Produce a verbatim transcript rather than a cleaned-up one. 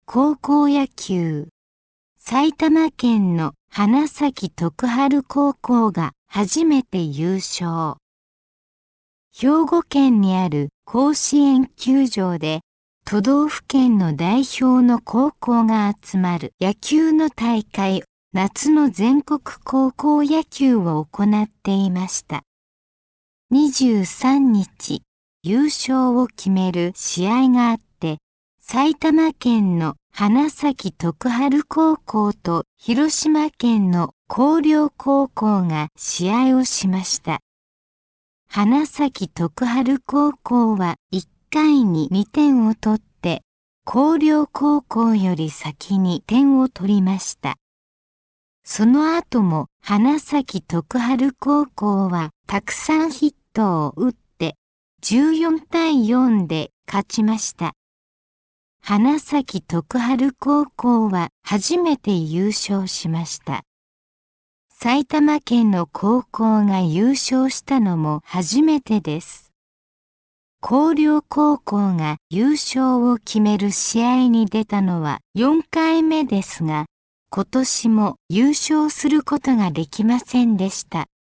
高校野球、埼玉県の花咲徳栄高校が初めて優勝。兵庫県にある甲子園球場で都道府県の代表の高校が集まる野球の大会、夏の全国高校野球を行っていました。にじゅうさんにち、優勝を決める試合があって、埼玉県の花咲徳栄高校と広島県の広陵高校が試合をしました。花咲徳栄高校はいっかいににてんを取って、広陵高校より先に点を取りました。その後も花咲徳栄高校はたくさんヒットを打ってじゅうよんたいよんで勝ちました。花咲徳栄高校は初めて優勝しました。埼玉県の高校が優勝したのも初めてです。広陵高校が優勝を決める試合に出たのはよんかいめですが、今年も優勝することができませんでした。